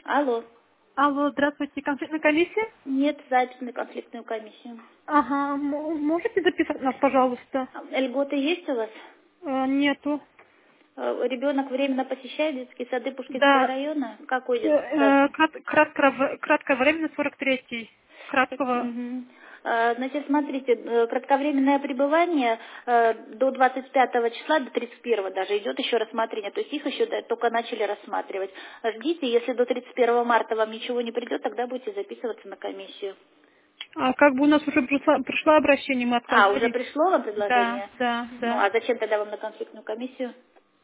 Алло. Алло, здравствуйте, конфликтная комиссия? Нет, запись на конфликтную комиссию. Ага, можете записать нас, пожалуйста? Льготы есть у вас? Нету. Ребенок временно посещает детские сады Пушкинского Да, района? Какой детский сад? краткое время 43-й. Краткого. Мгм. Значит, смотрите, кратковременное пребывание до 25 числа, до 31 даже идет еще рассмотрение, то есть их еще только начали рассматривать. Ждите, если до 31 марта вам ничего не придет, тогда будете записываться на комиссию. А как бы у нас уже пришло обращение, мы Уже отказались. пришло вам Да, предложение? да, Ну, да. а зачем тогда вам на конфликтную комиссию?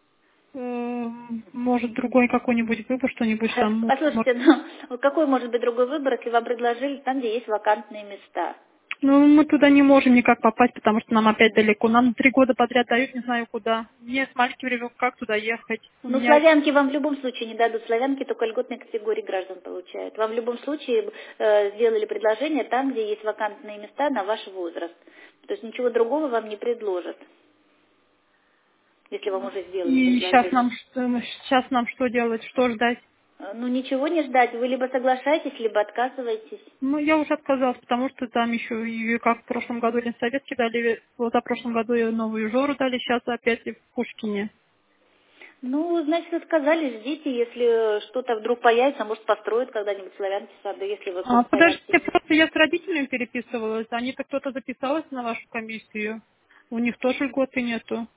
Может, другой какой-нибудь выбор, что-нибудь там. Послушайте, ну, какой может быть другой выбор, если вам предложили там, где есть вакантные места? Ну, мы туда не можем никак попасть, потому что нам опять далеко. Нам 3 года подряд дают, не знаю куда. Мне с маленьким ребенком как туда ехать? У Ну, меня... славянки вам в любом случае не дадут. Славянки только льготной категории граждан получают. Вам в любом случае сделали предложение там, где есть вакантные места на ваш возраст. То есть ничего другого вам не предложат, если вам уже сделали И предложение. сейчас нам что делать, что ждать? Ну, ничего не ждать. Вы либо соглашаетесь, либо отказываетесь. Ну, я уже отказалась, потому что там еще, и как в прошлом году Ленсоветский дали, вот в прошлом году и новую Жору дали, сейчас опять и в Пушкине. Ну, значит, вы сказали, ждите, если что-то вдруг появится, может, построят когда-нибудь славянки сады, если вы Подождите, появитесь. просто я с родителями переписывалась, они-то кто-то записался на вашу комиссию, у них тоже льготы нету.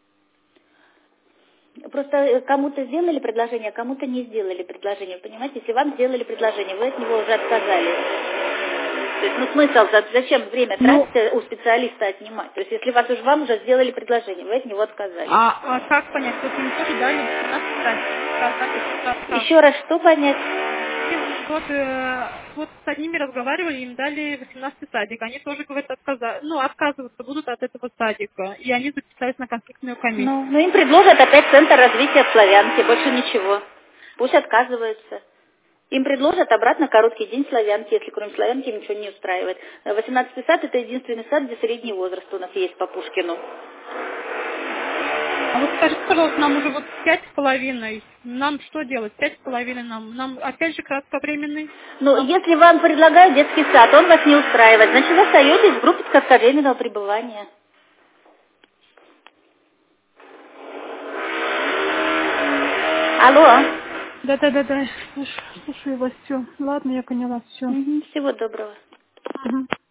Просто кому-то сделали предложение, а кому-то не сделали предложение. Понимаете, если вам сделали предложение, вы от него уже отказались. То есть, ну, смысл, зачем время Ну, тратить у специалиста отнимать? То есть, если вам уже сделали предложение, вы от него отказались. а как понять, вот им тоже дали 18 садик, они сказали, что как? Еще раз, что понять? Вот с одними разговаривали, им дали 18 садик. Они тоже, говорят, отказываться будут от этого садика. И они записались на конфликтную комиссию. Ну, им предложат опять центр развития славянки, больше ничего. Пусть отказываются. Им предложат обратно короткий день славянки, если кроме славянки ничего не устраивает. 18 сад– это единственный сад, где средний возраст у нас есть по Пушкину. А вот скажите, пожалуйста, нам уже вот 5,5. Нам что делать? 5,5 нам. Нам опять же кратковременный. Ну, Нам... если вам предлагают детский сад, он вас не устраивает, значит, вы остаетесь в группе кратковременного пребывания. Алло. Да. Слушаю вас все. Ладно, я поняла все. Всего доброго.